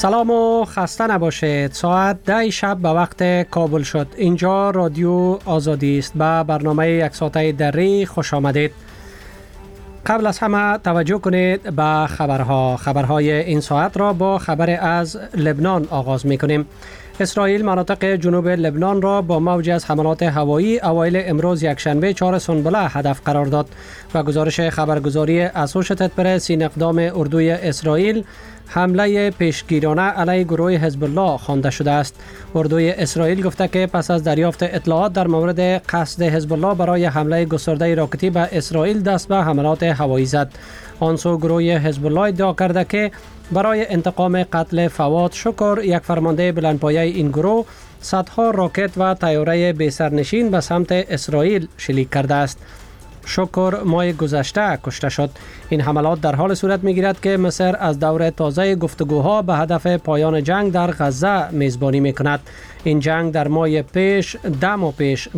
سلام و خسته نباشید. ساعت 10 شب به وقت کابل شد. اینجا رادیو آزادی است. به برنامه یک ساعته دری خوش آمدید. قبل از همه توجه کنید به خبرهای این ساعت را با خبر از لبنان آغاز می کنیم. اسرائیل مناطق جنوب لبنان را با موج از حملات هوایی اوایل امروز یکشنبه 4 سنبله هدف قرار داد و گزارش خبرگزاری اسوشیتد پرس این اقدام اردوی اسرائیل حمله پیشگیرانه علیه گروه حزب الله خوانده شده است. اردوی اسرائیل گفته که پس از دریافت اطلاعات در مورد قصد حزب الله برای حمله گسترده راکتی به اسرائیل دست به حملات هوایی زد. آن سو گروه حزب الله ادعا کرده که برای انتقام قتل فواد شکر، یک فرمانده بلندپایه این گروه، صدها راکت و طیاره بی سرنشین به سمت اسرائیل شلیک کرده است. شکر ماه گذشته کشته شد. این حملات در حال صورت می‌گیرد که مصر از دور تازه گفتگوها به هدف پایان جنگ در غزه میزبانی می‌کند. این جنگ در ماه پیش 10 ماه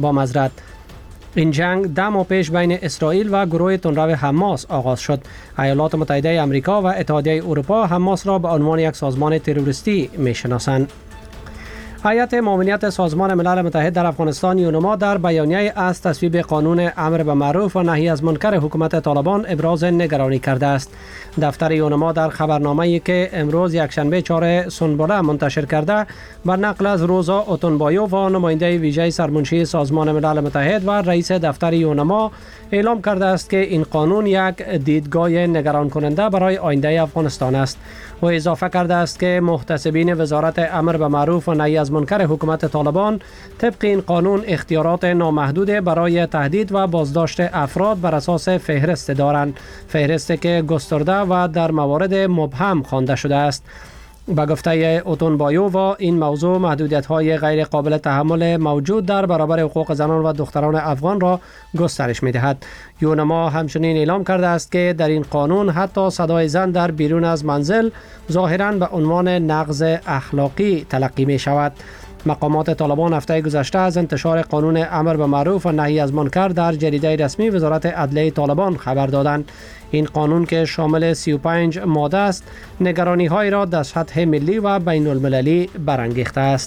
پیش بین اسرائیل و گروه تندرو حماس آغاز شد. ایالات متحده آمریکا و اتحادیه اروپا حماس را به عنوان یک سازمان تروریستی می‌شناسند. هیئت معاونیت سازمان ملل متحد در افغانستان یونما در بیانیه از تصویب قانون امر به معروف و نهی از منکر حکومت طالبان ابراز نگرانی کرده است. دفتر یونما در خبرنامه‌ای که امروز یکشنبه 4 سنبله منتشر کرده بر نقل از روزا اوتونبایووا، نماینده ویژه سرمنشی سازمان ملل متحد و رئیس دفتر یونما، اعلام کرده است که این قانون یک دیدگاه نگران کننده برای آینده افغانستان است. و اضافه کرده است که محتسبین وزارت امر به معروف و نهی از منکر حکومت طالبان طبق این قانون اختیارات نامحدود برای تهدید و بازداشت افراد بر اساس فهرست دارند، فهرستی که گسترده و در موارد مبهم خوانده شده است. به گفته اوتونبایووا، این موضوع محدودیت‌های غیر قابل تحمل موجود در برابر حقوق زنان و دختران افغان را گسترش می‌دهد. یونما همچنین اعلام کرده است که در این قانون حتی صدای زن در بیرون از منزل ظاهراً به عنوان نقض اخلاقی تلقی می‌شود. مقامات طالبان هفته گذشته از انتشار قانون امر به معروف و نهی از منکر در جریده رسمی وزارت عدلیه طالبان خبر دادند. این قانون که شامل 35 ماده است، نگرانی‌های را در سطح ملی و بین المللی برانگیخته است.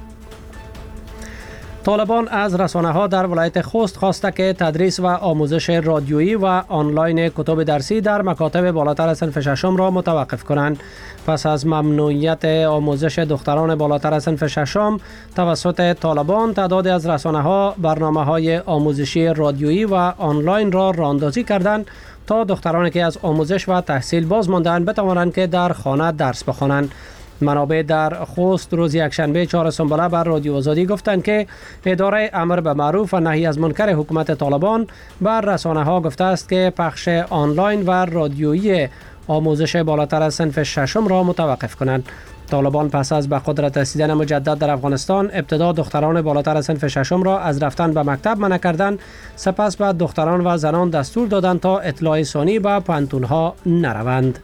طالبان از رسانه‌ها در ولایت خوست خواسته که تدریس و آموزش رادیویی و آنلاین کتب درسی در مکاتب بالاتر صنف ششم را متوقف کنند. پس از ممنوعیت آموزش دختران بالاتر صنف ششم توسط طالبان، تعدادی از رسانه‌ها برنامه‌های آموزشی رادیویی و آنلاین را راه‌اندازی کردند تا دخترانی که از آموزش و تحصیل باز مانده‌اند بتوانند که در خانه درس بخوانند. منابع در خوست روز یکشنبه 4 سنبله بر رادیو آزادی گفتند که اداره امر به معروف و نهی از منکر حکومت طالبان بر رسانه‌ها گفته است که پخش آنلاین و رادیویی آموزش بالاتر از صنف ششم را متوقف کنند. طالبان پس از به قدرت رسیدن مجدد در افغانستان ابتدا دختران بالاتر از صنف ششم را از رفتن به مکتب منع کردند، سپس به دختران و زنان دستور دادند تا اطلاع ثانی به پانتون‌ها نروند.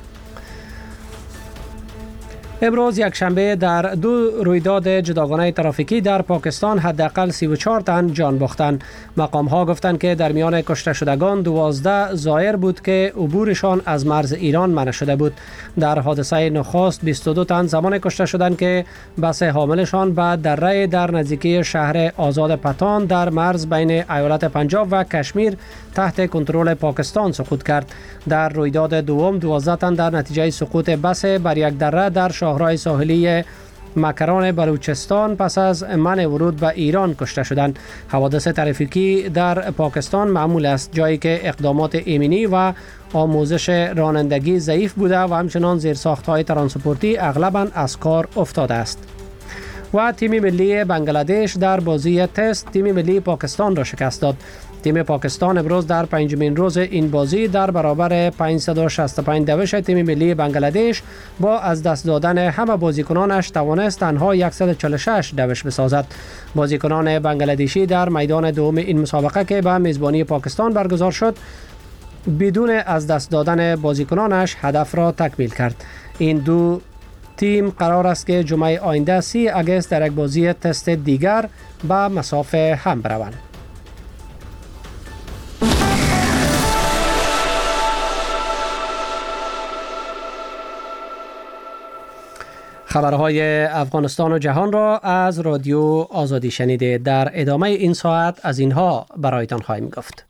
امروز یکشنبه در 2 رویداد جداگانه ترافیکی در پاکستان حداقل 34 تن جان باختند. مقام‌ها گفتند که در میان کشته شدگان 12 زائر بود که عبورشان از مرز ایران منع شده بود. در حادثه نخست 22 تن زمان کشته شدند که بس حاملشان به دره در نزدیکی شهر آزاد پتان در مرز بین ایالت پنجاب و کشمیر تحت کنترل پاکستان سقوط کرد. در رویداد دوم 12 تن در نتیجه سقوط بس بر یک دره در شاهراه ساحلی مکران بلوچستان پس از منع ورود به ایران کشته شدند. حوادث ترافیکی در پاکستان معمول است، جایی که اقدامات ایمنی و آموزش رانندگی ضعیف بوده و همچنان زیرساخت‌های ترانسپورتی اغلباً از کار افتاده است. و تیم ملی بنگلادش در بازی تست تیم ملی پاکستان را شکست داد. تیم پاکستان امروز در 5مین روز این بازی در برابر 565 دوش تیم ملی بنگلادش با از دست دادن همه بازیکنانش توانست تنها 146 دوش بسازد. بازیکنان بنگلادشی در میدان دوم این مسابقه که به میزبانی پاکستان برگزار شد بدون از دست دادن بازیکنانش هدف را تکمیل کرد. این دو تیم قرار است که جمعه آینده 30 اگست در یک بازی تست دیگر به مسافه هم بروند. خبرهای افغانستان و جهان را از رادیو آزادی شنیده. در ادامه این ساعت از اینها برایتان خواهیم گفت.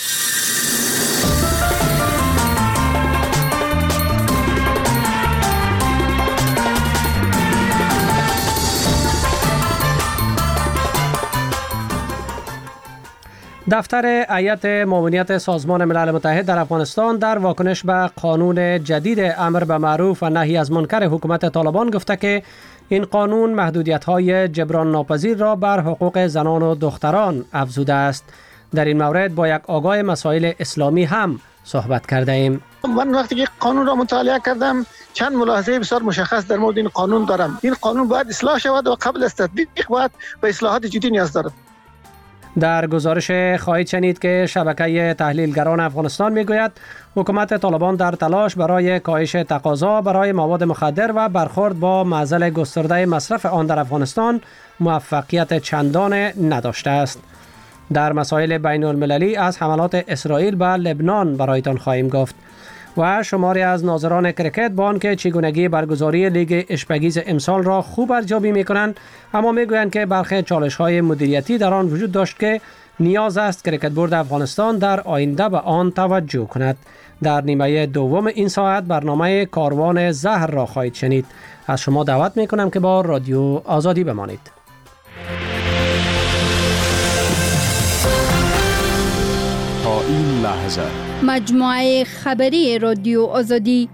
دفتر هیئت معاونیت سازمان ملل متحد در افغانستان در واکنش به قانون جدید امر به معروف و نهی از منکر حکومت طالبان گفته که این قانون محدودیت‌های جبران ناپذیر را بر حقوق زنان و دختران افزوده است. در این مورد با یک آگاه مسائل اسلامی هم صحبت کرده ایم. من وقتی که قانون را مطالعه کردم چند ملاحظه بسیار مشخص در مورد این قانون دارم. این قانون باید اصلاح شود و قبل از تطبیق باید به اصلاحات جدی نیاز دارد. در گزارش خواهید شنید که شبکه تحلیلگران افغانستان میگوید حکومت طالبان در تلاش برای کاهش تقاضا برای مواد مخدر و برخورد با معضل گسترده مصرف آن در افغانستان موفقیت چندان نداشته است. در مسائل بین المللی از حملات اسرائیل به لبنان برایتان خواهیم گفت و شماری از ناظران کرکت با آنکه چگونگی برگزاری لیگ اشپگیز امسال را خوب ارزیابی می‌کنند، اما میگویند که برخی چالش‌های مدیریتی در آن وجود داشت که نیاز است کرکت بورد افغانستان در آینده به آن توجه کند. در نیمه دوم این ساعت برنامه کاروان زهر را خواهید شنید. از شما دعوت می‌کنم که با رادیو آزادی بمانید. تا این لحظه مجموعه خبری رادیو آزادی.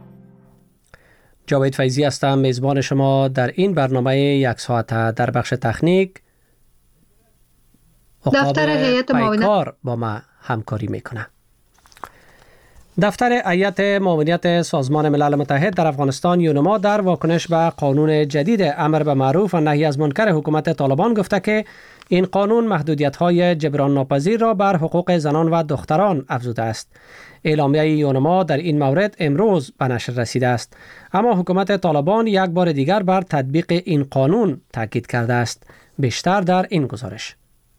جاوید فیضی هستم، میزبان شما در این برنامه یک ساعته. در بخش تکنیک دفتر هیئت معاونت با ما همکاری میکنه. دفتر هیئت معاونیت سازمان ملل متحد در افغانستان یونما در واکنش به قانون جدید امر به معروف و نهی از منکر حکومت طالبان گفته که این قانون محدودیت‌های جبران ناپذیر را بر حقوق زنان و دختران افزوده است. اعلامیه یونما در این مورد امروز به نشر رسیده است، اما حکومت طالبان یک بار دیگر بر تطبیق این قانون تاکید کرده است. بیشتر در این گزارش.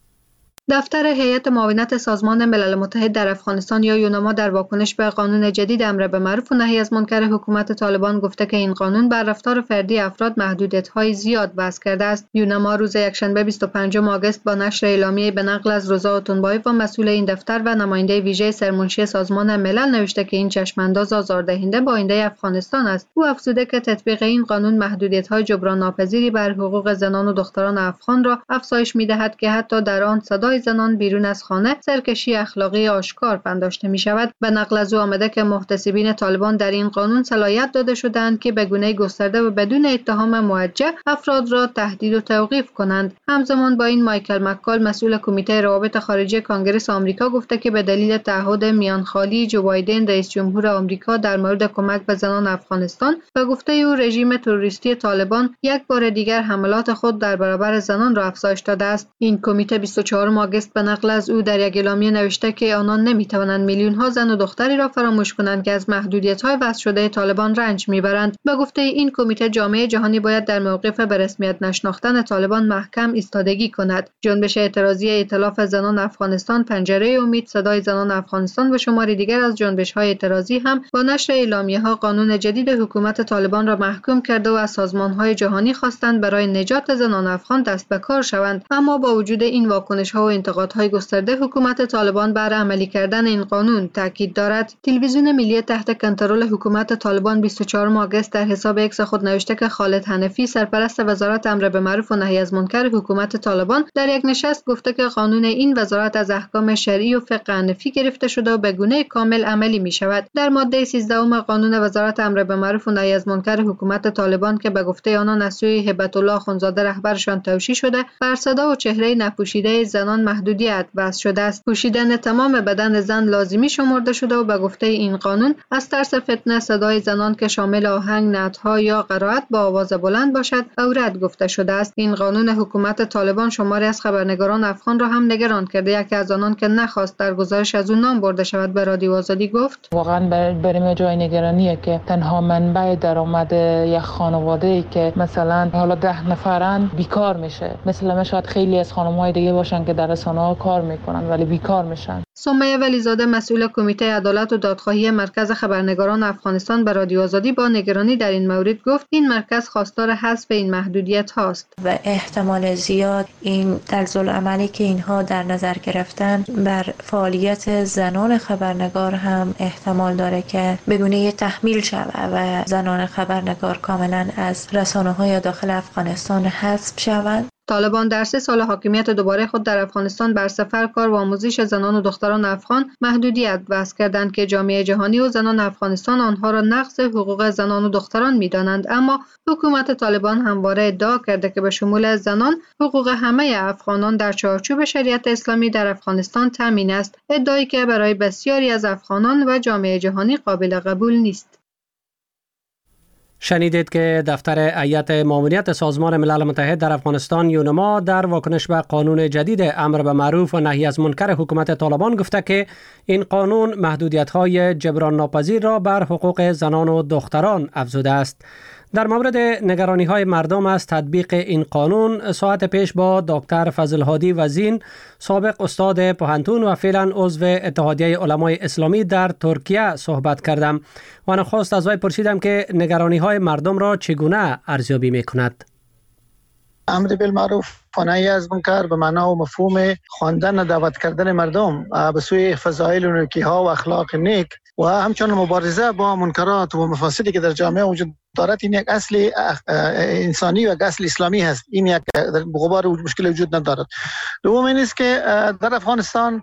دفتر هیئت معاونت سازمان ملل متحد در افغانستان یا یونما در واکنش به قانون جدید امر به معروف و نهی از منکر حکومت طالبان گفته که این قانون بر رفتار فردی افراد محدودیت‌های زیاد وضع کرده است. یونما روز یکشنبه 25 آگوست با نشر اعلامیه به نقل از رضا اتونبایف و مسئول این دفتر و نماینده ویژه سرمنشی سازمان ملل نوشته که این چشمانداز آزاردهنده با آینده افغانستان است. او افزوده که تطبیق این قانون محدودیت‌های جبران ناپذیری بر حقوق زنان و دختران افغان را افزایش می‌دهد که حتی در آن صدای زنان بیرون از خانه سرکشی اخلاقی آشکار پنداشته می شود. به نقل از او آمده که محتسبین طالبان در این قانون صلاحیت داده شدند که به گونه گسترده و بدون اتهام موجه افراد را تهدید و توقیف کنند. همزمان با این مایکل مکال مسئول کمیته روابط خارجی کانگرس آمریکا گفته که به دلیل تعهد میانخالی جو بایدن رئیس جمهور آمریکا در مورد کمک به زنان افغانستان و گفته او رژیم تروریستی طالبان یک بار دیگر حملات خود در برابر زنان را افزایش داده است. این کمیته 24 آگوست به نقل از او در یک اعلامیه نوشته که آنان نمی‌توانند میلیون‌ها زن و دختری را فراموش کنند که از محدودیت‌های وضع شده طالبان رنج می‌برند. به گفته این کمیته جامعه جهانی باید در موقف به رسمیت نشناختن طالبان محکم ایستادگی کند. جنبش اعتراضی ائتلاف زنان افغانستان، پنجره امید، صدای زنان افغانستان و شماری دیگر از جنبش‌های اعتراضی هم با نشر اعلامیه‌ها قانون جدید حکومت طالبان را محکوم کرده و از سازمان‌های جهانی خواستند برای نجات زنان افغان دست به کار شوند. اما با وجود این واکنش‌ها و انتقادهای گسترده، حکومت طالبان بر عملی کردن این قانون تاکید دارد. تلویزیون ملی تحت کنترل حکومت طالبان 24 آگوست در حساب اکس خود نوشته که خالد حنفی سرپرست وزارت امر به معروف و نهی از منکر حکومت طالبان در یک نشست گفته که قانون این وزارت از احکام شرعی و فقه حنفی گرفته شده و به گونه کامل عملی می شود. در ماده 13 قانون وزارت امر به معروف و نهی از منکر حکومت طالبان که به گفته آنان از سوی هبت الله اخوندزاده رهبرشان توشیح شده، بر صدا و چهره نپوشیده زنان محدودیت وضع شده است. پوشیدن تمام بدن زن لازمی شمرده شده و به گفته این قانون از ترس فتنه صدای زنان که شامل آهنگ، نعت‌ها یا قرائت با آواز بلند باشد عورت گفته شده است. این قانون حکومت طالبان شماری از خبرنگاران افغان را هم نگران کرده. یکی از آنان که نخواست در گزارش از اون نام برده شود به رادیو آزادی گفت: واقعا برای ما جای نگرانیه که تنها منبع درآمد یک خانواده‌ای که مثلا حالا 10 نفرن بیکار میشه. مثلا شاید خیلی از خانم‌های دیگه باشن که در رسانه‌ها کار میکنن ولی بیکار میشن. سمیه ولیزاده مسئول کمیته عدالت و دادخواهی مرکز خبرنگاران افغانستان به رادیو آزادی با نگرانی در این مورد گفت این مرکز خواستار حذف این محدودیت هاست و احتمال زیاد این طرزالعملی که اینها در نظر گرفتن بر فعالیت زنان خبرنگار هم احتمال داره که به گونه تحمیل شود و زنان خبرنگار کاملا از رسانه‌های داخل افغانستان حذف شوند. طالبان در 3 سال حاکمیت دوباره خود در افغانستان بر سفر، کار و آموزش زنان و دختران افغان محدودیت وضع کردند که جامعه جهانی و زنان افغانستان آنها را نقض حقوق زنان و دختران می‌دانند، اما حکومت طالبان همواره ادعا کرده که به شمول زنان حقوق همه افغانان در چارچوب شریعت اسلامی در افغانستان تامین است، ادعایی که برای بسیاری از افغانان و جامعه جهانی قابل قبول نیست. شنیدید که دفتر هیئت ماموریت سازمان ملل متحد در افغانستان یونما در واکنش به قانون جدید امر به معروف و نهی از منکر حکومت طالبان گفته که این قانون محدودیت‌های جبران ناپذیر را بر حقوق زنان و دختران افزوده است. در مورد نگرانی‌های مردم از تطبیق این قانون ساعت پیش با دکتر فضل هادی وزین، سابق استاد پوهنتون و فعلا عضو اتحادیه علمای اسلامی در ترکیه صحبت کردم و نخست از وی پرسیدم که نگرانی‌های مردم را چگونه ارزیابی می‌کند. امر بالمعروف و نهی از منکر به معنا و مفهوم خواندن و دعوت کردن مردم به سوی فضایل و نیکی‌ها و اخلاق نیک و همچنین مبارزه با منکرات و مفاسدی که در جامعه وجود دارد، این یک اصل انسانی و اصل اسلامی هست. این یک غبار مشکل وجود ندارد. دوم این است که در افغانستان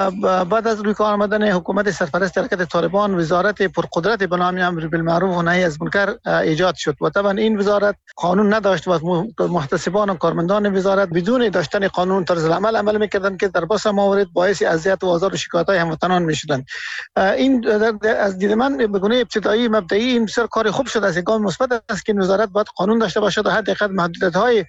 بعد از روی کار آمدن حکومت سرپرست حرکت طالبان وزارت پرقدرت به نام امر بالمعروف و نهی از منکر ایجاد شد و طبعا این وزارت قانون نداشت و محتسبان و کارمندان وزارت بدون داشتن قانون طرز عمل میکردند که در بسیار موارد باعث اذیت و آزار و شکایت‌های هموطنان میشدند. این از دید من به گونه ابتدایی مبدئی این بسیار کار خوب شده است، گام مثبت است که وزارت باید قانون داشته باشد و حداقل محدودیت‌های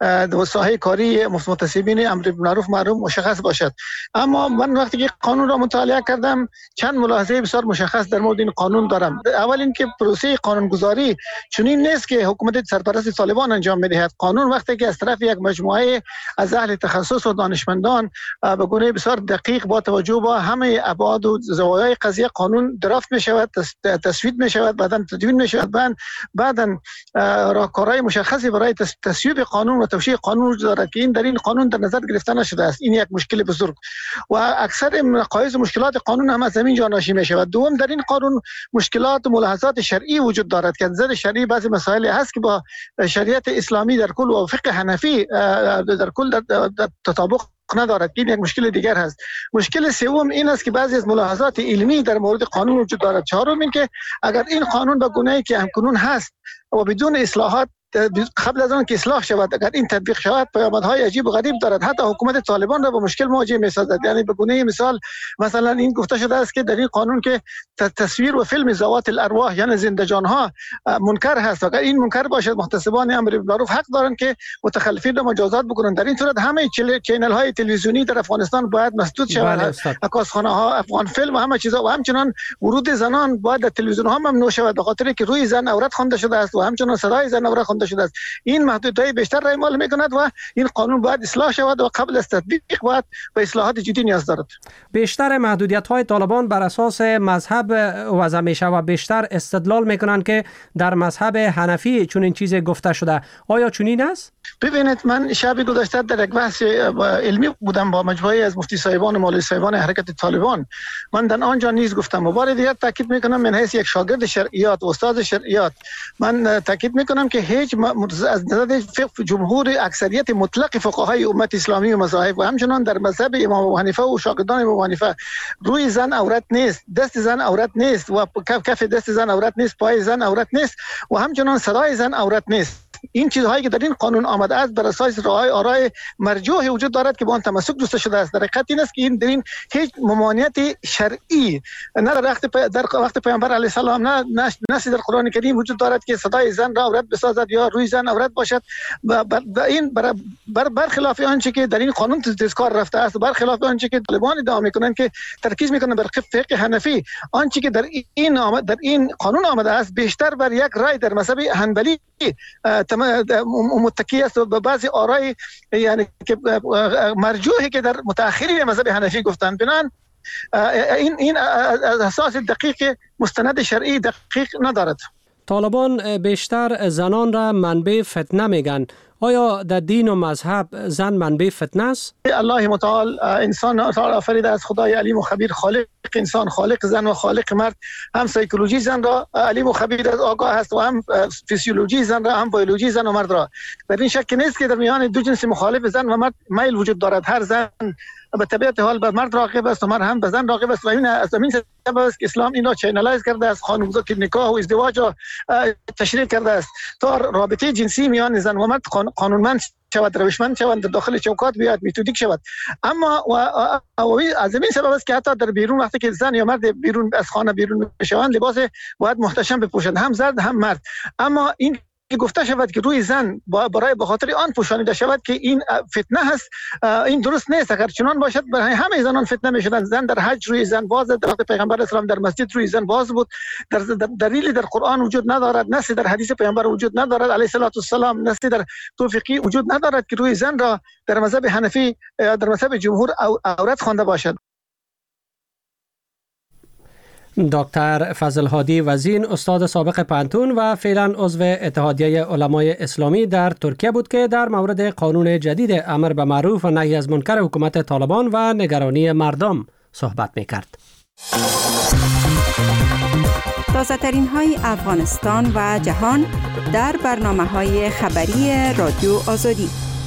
ساحه کاری محتسبین امر بالمعروف مشخص باشد. اما من وقتی که قانون را مطالعه کردم چند ملاحظه بسیار مشخص در مورد این قانون دارم. اول اینکه پروسه قانونگذاری چنین نیست که حکومت سرپرست طالبان انجام می‌دهد. قانون وقتی که از طرف یک مجموعه از اهل تخصص و دانشمندان به گونه بسیار دقیق با توجه به همه ابعاد و زوایای قضیه قانون درافت می‌شود، تصویب می‌شود، بعداً تدوین می‌شود، بعداً راهکارهای مشخصی برای تصویب قانون و توشیح قانون وجود دارد که این در این قانون در نظر گرفته نشده است. این یک مشکل بزرگ و اکثر نقایص و مشکلات قانون هم از همین جا ناشی می‌شود. دوم، در این قانون مشکلات و ملاحظات شرعی وجود دارد که نظر شرعی بعضی مسائل هست که با شریعت اسلامی در کل و فقه حنفی در کل در تطابق ندارد. این یک مشکل دیگر هست. مشکل سوم این است که بعضی از ملاحظات علمی در مورد قانون وجود دارد. چهارم این که اگر این قانون به گونه‌ای که همکنون هست و بدون اصلاحات قبل از آن که اصلاح شود اگر این تطبیق شود پیامدهای عجیب و غریب دارد. حتی حکومت طالبان را با مشکل مواجه می‌سازد. یعنی به گونه مثلا این گفته شده است که در این قانون که تصویر و فیلم ذوات الارواح یعنی زنده جان‌ها منکر هست. اگر این منکر باشد محتسبان امر بالمعروف حق دارند که متخلفین را مجازات بکنند. در این صورت همه چینل‌های تلویزیونی در افغانستان باید مسدود شود. عکاسخانه‌ها، افغان فیلم و همه چیزا و همچنین ورود زنان باید در تلویزیون‌ها ممنوع شود به خاطر که روی زن عورت خوانده شده است و همچنین صدای زن عورت شده است. این محدودیت‌های بیشتر را اعمال می‌کند و این قانون باید اصلاح شود و قبل از تطبیق باید به اصلاحات جدی نیاز دارد. بیشتر محدودیت‌های طالبان بر اساس مذهب وضع میشه و بیشتر استدلال می‌کنند که در مذهب حنفی چون این چیز گفته شده. آیا چنین است؟ ببینید، من شب گذشته در یک بحث علمی بودم با مجموعه از مفتی صاحبان و مولوی صاحبان حرکت طالبان. من در آنجا نیز گفتم و بار دیگر تاکید می‌کنم من حیث یک شاگرد شرعیات و استاد شرعیات من تاکید می‌کنم که هیچ از نظر جمهور اکثریت مطلق فقهای امت اسلامی و مذاهب و همچنان در مذهب امام ابو حنیفه و شاگردان امام ابو حنیفه روی زن عورت نیست، دست زن عورت نیست و کف دست زن عورت نیست، پای زن عورت نیست و همچنان صدای زن عورت نیست. این چیزهایی که در این قانون آمده است بر اساس آرای مرجوح وجود دارد که با آن تمسک دوسته شده است. در حقیقت این است که این در این هیچ ممانعت شرعی نه در وقت پیامبر علیه السلام نه در قرآن کریم وجود دارد که صدای زن را عورت بسازد یا روی زن عورت باشد و این برخلاف آنچه که در این قانون تذکار رفته است، برخلاف آنچه که طالبان ادعا میکنند که ترکیز میکنند بر فقه حنفی، آنچه که در این قانون آمده است بیشتر بر یک رای در مذهب حنبلی متکی است به بعضی آرای یعنی که مرجوحی که در متأخرین مذهب حنفی گفتند. بنابراین این از اساس دقیق مستند شرعی دقیق ندارد. طالبان بیشتر زنان را منبع فتنه میگن. آیا در دین و مذهب زن منبع فتنه است؟ الله متعال انسان آفریده از خدای علیم و خبیر، خالق انسان، خالق زن و خالق مرد. هم سایکولوژی زن را علیم و خبیر از آگاه است و هم فیزیولوژی زن را، هم بیولوژی زن و مرد را. در این شک نیست که در میان دو جنس مخالف زن و مرد میل وجود دارد. هر زن به طبیعت حال به مرد راغب است و مرد هم به زن راغب است و این از همین سبب است که اسلام این را چینلایز کرده است، خانواده نکاح و ازدواج را تشریع کرده است تا رابطه جنسی میان زن و مرد قانونمند شود، روشمند شود، در داخل چوکات بیاد، متدیک شود. اما از همین سبب است که حتی در بیرون وقتی که زن یا مرد بیرون از خانه بیرون بشوند لباس باید محتشم بپوشند، هم زن هم مرد. اما این که گفته شود که روی زن برای به خاطر آن پوشانیده شود که این فتنه هست، این درست نیست. اگر چنان باشد برای همه زنان فتنه میشدند. زن در حج روی زن باز، در وقت پیغمبر اسلام در مسجد روی زن باز بود. در دلیلی در قرآن وجود ندارد، نصی در حدیث پیغمبر وجود ندارد علیه السلام، نصی در توفیقی وجود ندارد که روی زن را در مذهب حنفی یا در مذهب جمهور عورت خوانده باشد. دکتر فضل هادی وزین، استاد سابق پانتون و فعلا عضو اتحادیه علمای اسلامی در ترکیه بود که در مورد قانون جدید امر به معروف و نهی از منکر حکومت طالبان و نگرانی مردم صحبت می‌کرد. تازه ترین های افغانستان و جهان در برنامه‌های خبری رادیو آزادی.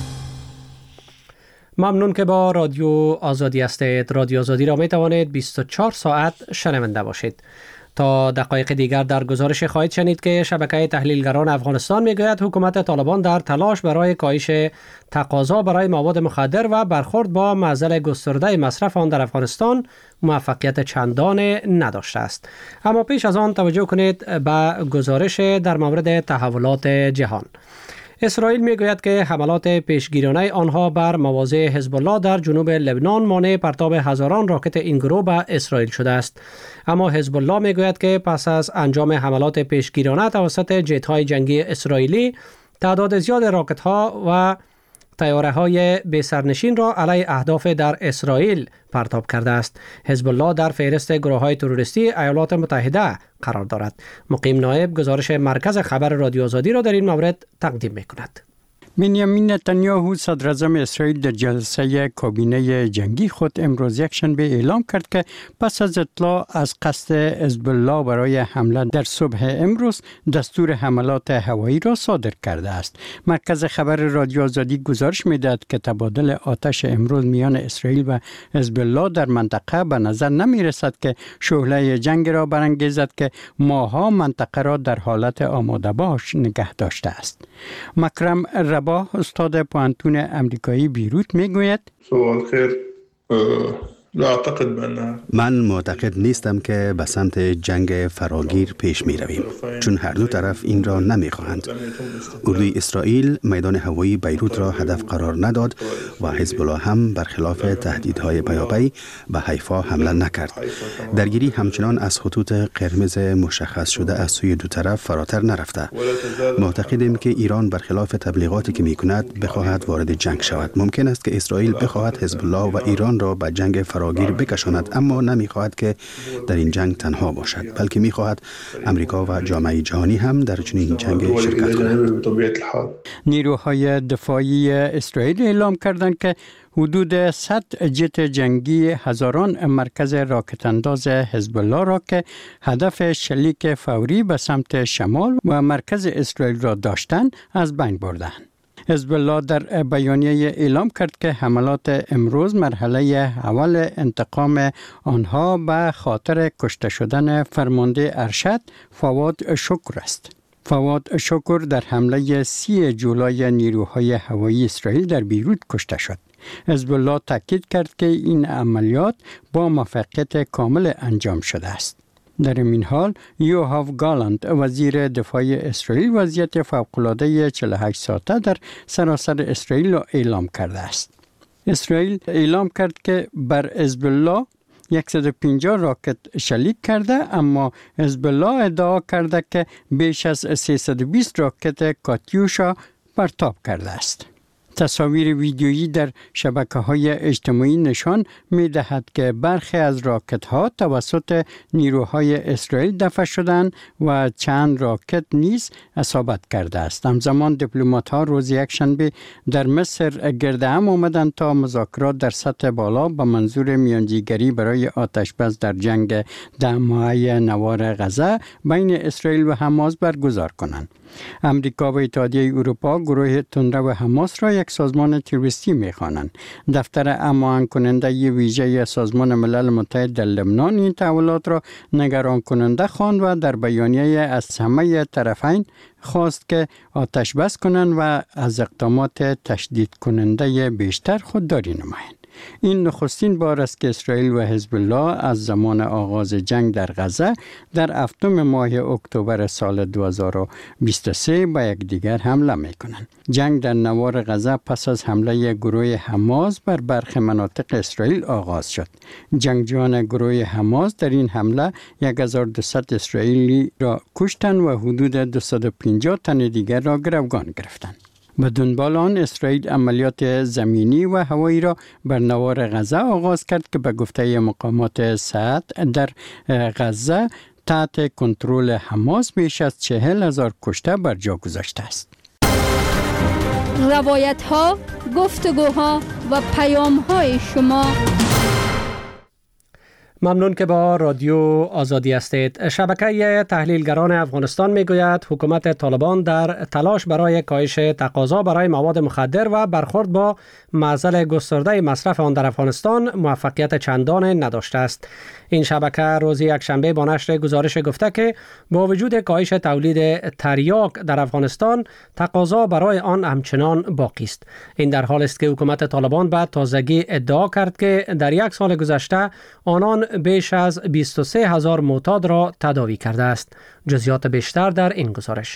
ممنون که با رادیو آزادی هستید. رادیو آزادی را می توانید 24 ساعت شنونده باشید. تا دقایق دیگر در گزارش خواهید شنید که شبکه تحلیلگران افغانستان میگوید حکومت طالبان در تلاش برای کاهش تقاضا برای مواد مخدر و برخورد با معضل گسترده مصرف آن در افغانستان موفقیت چندان نداشته است. اما پیش از آن توجه کنید به گزارش در مورد تحولات جهان. اسرائیل میگوید که حملات پیشگیرانه آنها بر مواضع حزب الله در جنوب لبنان مانع پرتاب هزاران راکت این گروه به اسرائیل شده است. اما حزب الله میگوید که پس از انجام حملات پیشگیرانه توسط جت‌های جنگی اسرائیلی تعداد زیاد راکت‌ها و طیاره‌های بی سرنشین را علیه اهداف در اسرائیل پرتاب کرده است. حزب الله در فهرست گروه‌های تروریستی ایالات متحده قرار دارد. مقیم نایب گزارش مرکز خبر رادیو آزادی را در این مورد تقدیم می‌کند. بنیامین نتانیاهو صدر اعظم اسرائیل در جلسه کابینه جنگی خود امروز یکشنبه اعلام کرد که پس از اطلاع از قصد حزب الله برای حمله در صبح امروز دستور حملات هوایی را صادر کرده است. مرکز خبر رادیو آزادی گزارش می‌دهد که تبادل آتش امروز میان اسرائیل و حزب الله در منطقه به نظر نمی‌رسد که شعله جنگ را برانگیزد که ماها منطقه را در حالت آماده باش نگه داشته است. مکرم رباه استاد پانتون امریکایی بیروت میگوید من معتقد نیستم که به سمت جنگ فراگیر پیش می رویم، چون هر دو طرف این را نمی خواهند. اردوی اسرائیل میدان هوایی بیروت را هدف قرار نداد و حزب الله هم برخلاف تهدیدهای پیاپی به حیفا حمله نکرد. درگیری همچنان از خطوط قرمز مشخص شده از سوی دو طرف فراتر نرفته. معتقدیم که ایران برخلاف تبلیغاتی که می کند بخواهد وارد جنگ شود. ممکن است که اسرائیل بخواهد حزب الله و ایران را به جنگ فراگیر بکشاند، اما نمیخواهد که در این جنگ تنها باشد، بلکه میخواهد امریکا و جامعه جهانی هم در چنین جنگ شرکت کنند. نیروهای دفاعی اسرائیل اعلام کردند که حدود 100 جت جنگی هزاران مرکز راکت انداز حزب الله را که هدف شلیک فوری به سمت شمال و مرکز اسرائیل را داشتند از بین بردند. حزب الله در بیانیه اعلام کرد که حملات امروز مرحله اول انتقام آنها به خاطر کشته شدن فرمانده ارشد فواد شکر است. فواد شکر در حمله 30 جولای نیروهای هوایی اسرائیل در بیروت کشته شد. حزب الله تاکید کرد که این عملیات با موفقیت کامل انجام شده است. در این حال یوهاف گالانت وزیر دفاع اسرائیل وضعیت فوق‌العاده 48 ساعته در سراسر اسرائیل را اعلام کرده است. اسرائیل اعلام کرد که بر حزب الله 150 راکت شلیک کرده، اما حزب الله ادعا کرده که بیش از 320 راکت کاتیوشا پرتاب کرده است. تصاویر ویدیویی در شبکه‌های اجتماعی نشان می‌دهد که برخی از راکت‌ها توسط نیروهای اسرائیل دفع شدند و چند راکت نیز اصابت کرده است. همزمان دیپلمات‌ها روز یکشنبه در مصر گرد هم آمدند تا مذاکرات در سطح بالا به منظور میانجیگری برای آتش‌بس در جنگ 10 ماهه نوار غزه بین اسرائیل و حماس برگزار کنند. امریکا و اتحادیه اروپا گروه تندرو حماس را یک سازمان تروریستی می‌خوانند. دفتر هماهنگ کننده ویژه سازمان ملل متحد در لبنان این تحولات را نگران کننده خواند و در بیانیه از همه طرفین خواست که آتش بس کنند و از اقدامات تشدید کننده بیشتر خودداری نمایند. این نخستین بار است که اسرائیل و حزب الله از زمان آغاز جنگ در غزه در 7 ماه اکتبر سال 2023 به یکدیگر حمله می‌کنند. جنگ در نوار غزه پس از حمله گروه حماس بر برخی مناطق اسرائیل آغاز شد. جنگجویان گروه حماس در این حمله 1200 اسرائیلی را کشتند و حدود 250 تن دیگر را گروگان گرفتند. به دنبال آن اسرائیل عملیات زمینی و هوایی را بر نوار غزه آغاز کرد که به گفته مقامات صحت در غزه تحت کنترل حماس بیش از 40,000 کشته بر جا گذاشته است. روایت ها، گفتگوها و پیام های شما. ممنون که با رادیو آزادی هستید. شبکه تحلیلگران افغانستان میگوید حکومت طالبان در تلاش برای کاهش تقاضا برای مواد مخدر و برخورد با معضل گسترده مصرف آن در افغانستان موفقیت چندان نداشته است. این شبکه روز یکشنبه با نشر گزارش گفته که با وجود کاهش تولید تریاک در افغانستان تقاضا برای آن همچنان باقی است. این در حالی است که حکومت طالبان به تازگی ادعا کرد که در یک سال گذشته آنان بیش از 23,000 معتاد را تداوی کرده است. جزئیات بیشتر در این گزارش.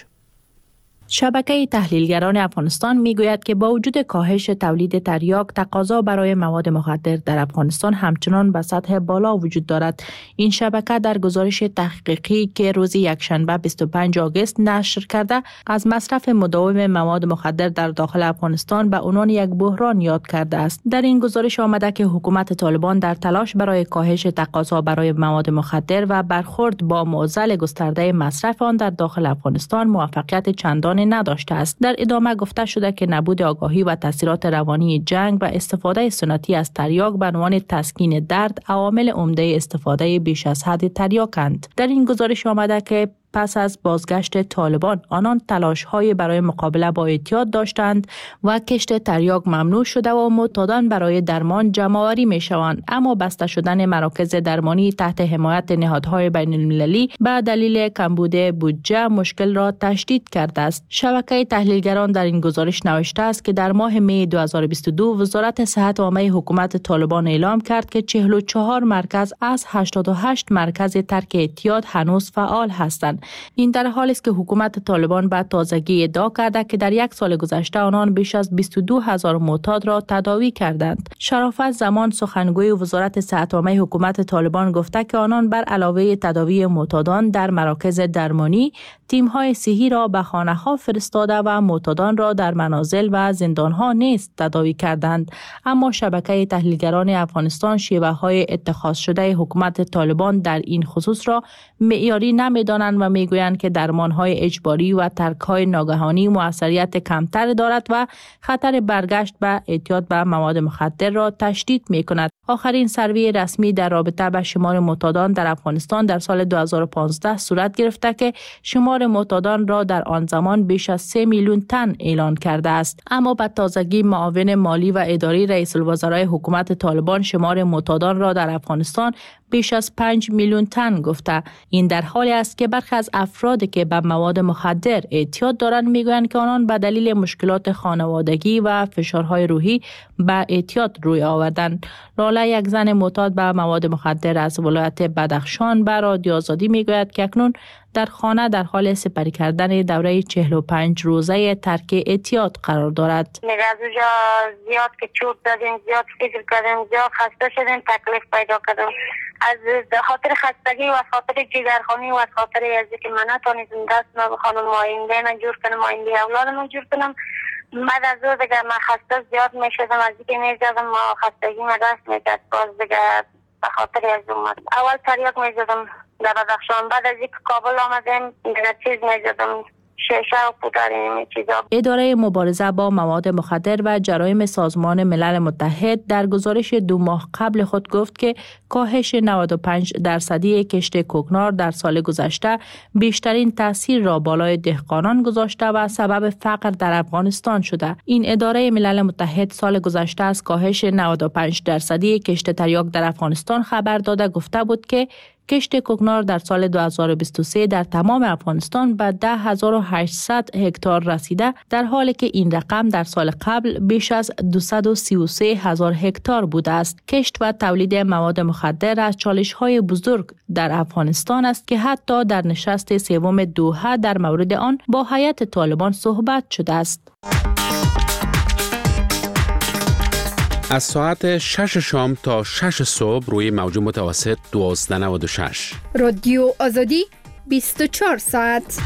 شبکه تحلیلگران افغانستان میگوید که با وجود کاهش تولید تریاک تقاضا برای مواد مخدر در افغانستان همچنان به سطح بالا وجود دارد. این شبکه در گزارش تحقیقی که روز یکشنبه 25 آگوست نشر کرده از مصرف مداوم مواد مخدر در داخل افغانستان به عنوان یک بحران یاد کرده است. در این گزارش آمده که حکومت طالبان در تلاش برای کاهش تقاضا برای مواد مخدر و برخورد با معضل گسترده مصرف آن در داخل افغانستان موفقیت چندان نداشته است. در ادامه گفته شده که نبود آگاهی و تاثیرات روانی جنگ و استفاده سنتی از تریاک به عنوان تسکین درد عوامل عمده استفاده بیش از حد تریاکند. در این گزارش آمده که پس از بازگشت طالبان آنان تلاش‌های برای مقابله با اعتیاد داشتند و کشت تریاک ممنوع شده و معتادان برای درمان جمع‌آوری می‌شوند، اما بسته شدن مراکز درمانی تحت حمایت نهادهای بین‌المللی به دلیل کمبود بودجه مشکل را تشدید کرده است. شبکه تحلیلگران در این گزارش نوشته است که در ماه می 2022 وزارت صحت عامه حکومت طالبان اعلام کرد که 44 مرکز از 88 مرکز ترک اعتیاد هنوز فعال هستند. این در حالی است که حکومت طالبان به تازگی ادعا کرده که در یک سال گذشته آنان بیش از 22,000 معتاد را تداوی کردند. شرافت زمان سخنگوی وزارت صحت عامه حکومت طالبان گفته که آنان بر علاوه تداوی معتادان در مراکز درمانی تیم‌های صحی را به خانه‌ها فرستاده و معتادان را در منازل و زندان‌ها نیز تداوی کردند. اما شبکه تحلیلگران افغانستان شیوه‌های اتخاذ شده حکومت طالبان در این خصوص را معیاری نمی‌دانند و میگویند که درمان‌های اجباری و ترک‌های ناگهانی موثریت کمتر دارد و خطر برگشت به اعتیاد به مواد مخدر را تشدید می‌کند. آخرین سروی رسمی در رابطه با شمار معتادان در افغانستان در سال 2015 صورت گرفته که شمار معتادان را در آن زمان بیش از 3 میلیون تن اعلان کرده است. اما به تازگی معاون مالی و اداری رئیس الوزرای حکومت طالبان شمار معتادان را در افغانستان بیش از 5 میلیون تن گفته. این در حالی است که برخی از افرادی که به مواد مخدر اعتیاد دارند میگویند که آنان به دلیل مشکلات خانوادگی و فشارهای روحی به اعتیاد روی آوردند. لاله، یک زن معتاد به مواد مخدر از ولایت بدخشان، به رادیو آزادی میگوید که اکنون در خانه در حال سپری کردن دوره 45 روزه ترک اعتیاد قرار دارد. میگه از اونجا زیاد که چوب دادیم، زیاد فکر کردیم، زیاد خسته شدیم، تکلیف پیدا کردیم. از خاطر خستگی و از خاطر جگرخوانی و از خاطر از که من نتونیدم دست بخوانم، آینده نجور کنم، آینده اولادم جور کنم. بعد از اون دیگه من خسته زیاد میشدم، از اینکه میزدم خستگی من دست میکرد. باز دیگه به خاطر از اومد اول تریاک میزدم در بدخشان، بعد از اینکه کابل آمدیم دیگه چیز میزدم، شیشه و پودر این چیزا. اداره مبارزه با مواد مخدر و جرایم سازمان ملل متحد در گزارش 2 ماه قبل خود گفت که کاهش 95% کشت کوکنار در سال گذشته بیشترین تاثیر را بالای دهقانان گذاشته و سبب فقر در افغانستان شده. این اداره ملل متحد سال گذشته از کاهش 95% کشت تریاک در افغانستان خبر داده گفته بود که کشت کوکنار در سال 2023 در تمام افغانستان به 10,800 هکتار رسیده، در حالی که این رقم در سال قبل بیش از 233,000 هکتار بوده است. کشت و تولید مواد مخدر از چالش‌های بزرگ در افغانستان است که حتی در نشست سوم دوحه در مورد آن با هیئت طالبان صحبت شده است. از ساعت 6 شام تا 6 صبح روی موج متوسط 1296. رادیو آزادی 24 ساعت.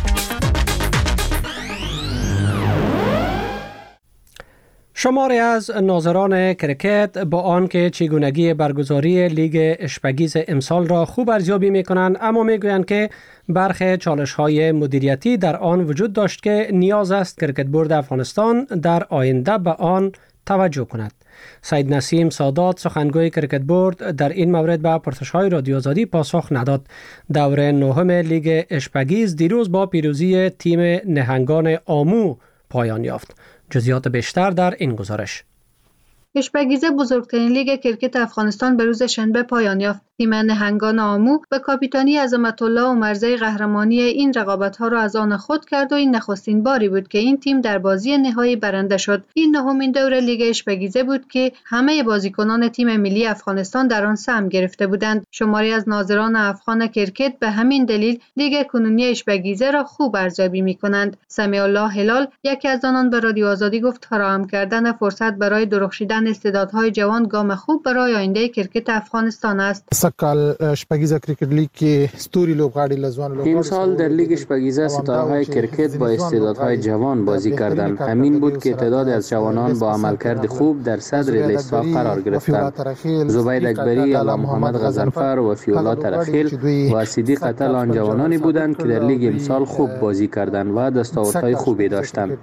شماری از ناظران کرکت با آنکه چگونگی برگزاری لیگ اشپگیز امسال را خوب ارزیابی می‌کنند، اما می‌گویند که برخی چالش‌های مدیریتی در آن وجود داشت که نیاز است کرکت بورد افغانستان در آینده به آن توجه کند. سید نسیم سادات، سخنگوی کرکت بورد، در این مورد به پرسش‌های رادیو آزادی پاسخ نداد. دوره 9 لیگ اشپگیز دیروز با پیروزی تیم نهنگان آمو پایان یافت. جزئیات بیشتر در این گزارش. اشپگیز بزرگترین لیگ کرکت افغانستان به روز شنبه پایان یافت. تیم نهنگان آمو به کاپیتانی عظمت الله عمرزی قهرمانی این رقابت‌ها را از آن خود کرد و این نخستین باری بود که این تیم در بازی نهایی برنده شد. این نهمین دوره لیگ اشپگیزه بود که همه بازیکنان تیم ملی افغانستان در آن سهم گرفته بودند. شماری از ناظران افغان کرکت به همین دلیل لیگ کنونی اشپگیزه را خوب ارزیابی می‌کنند. سمیع الله هلال، یکی از آنان، به رادیو آزادی گفت فراهم کردن فرصت برای درخشیدن استعدادهای جوان گام خوب برای آینده کرکت افغانستان است. این سال در لیگ اشپگیزه ستاره‌های کرکت با استعدادهای جوان بازی کردند. همین بود که تعدادی از جوانان با عملکرد خوب در صدر لیست‌ها قرار گرفتند. زبید اکبری، الله محمد غضنفر و فیولا ترخیل و صدیق اتل آن جوانانی بودند که در لیگ امسال خوب بازی کردند و دستاوردهای خوبی داشتند.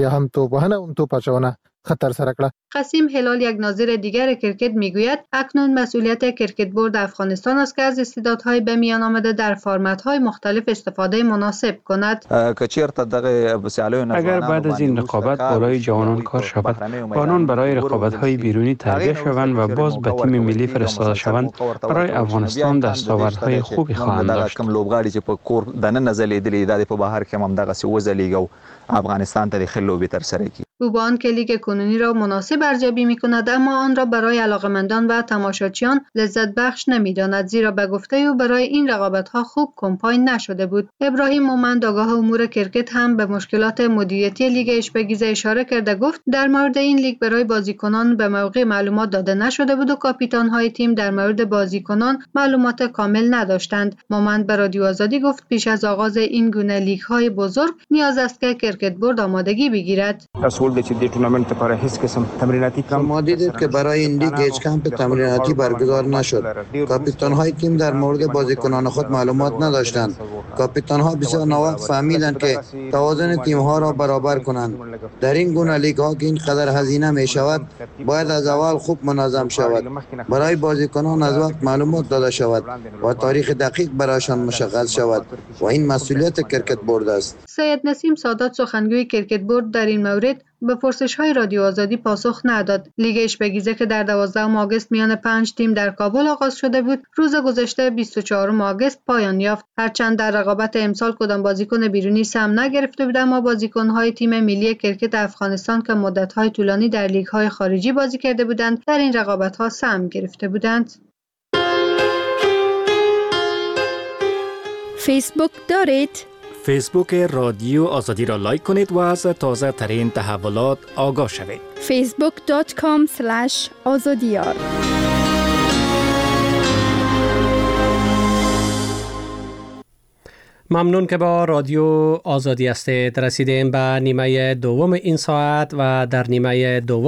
قاسم هلال، یک ناظر دیگر کرکت، میگوید اکنون مسئولیت کرکت بورد افغانستان است که از استعدادهای به میان آمده در فرمت‌های مختلف استفاده مناسب کند. اگر بعد از این رقابت بالای جوانان کار شود، آنان برای رقابت‌های بیرونی تربیت شوند و باز به تیم ملی فرستاده شوند، برای افغانستان دستاوردهای خوبی خواهند داشت. افغانستان ته خل لوبي تر سره کی. او با آنکه لیگ کنونی را مناسب ارزیابی می‌کند، اما آن را برای علاقه‌مندان و تماشاچیان لذت بخش نمی‌داند، زیرا به گفته او برای این رقابت‌ها خوب کمپاین نشده بود. ابراهیم مومند، آگاه امور کرکت، هم به مشکلات مدیریتی لیگ اشپگیزه اشاره کرده گفت در مورد این لیگ برای بازیکنان به موقع معلومات داده نشده بود و کاپیتان‌های تیم در مورد بازیکنان معلومات کامل نداشتند. مومند به رادیو آزادی گفت پیش از آغاز این گونه لیگ‌های بزرگ نیاز است که کرکت بورد آمادگی بگیرد. ما دیدید که برای این لیگ هیچ کمپ تمریناتی برگزار نشد. کاپیتان‌های تیم در مورد بازیکنان خود معلومات نداشتند. کاپیتان‌ها بسیار ناوقت فهمیدند که توازن تیم‌ها را برابر کنند. در این گونه لیگ‌ها که اینقدر هزینه می‌شود، باید از اول خوب منظم شود. برای بازیکنان از وقت معلومات داده شود و تاریخ دقیق برایشان مشخص شود و این مسئولیت کرکت بورد است. سید نسیم سادات، سخنگوی کرکت بورد، در این مورد به پرسش‌های رادیو آزادی پاسخ نداد. لیگ اشبگیزه که در 12 آگوست میان 5 تیم در کابل آغاز شده بود، روز گذشته 24 آگوست پایان یافت. هرچند در رقابت امسال کدام بازیکن بیرونی سهم نگرفته بود، اما بازیکن‌های تیم ملی کرکت افغانستان که مدت‌های طولانی در لیگ‌های خارجی بازی کرده بودند، در این رقابت‌ها سهم گرفته بودند. فیسبوک دارید؟ فیسبوک رادیو آزادی را لایک کنید و از تازه ترین تحولات آگاه شوید. facebook.com/azadiyar. ممنون که با رادیو آزادی هستید. رسیدیم به نیمه دوم این ساعت و در نیمه دوم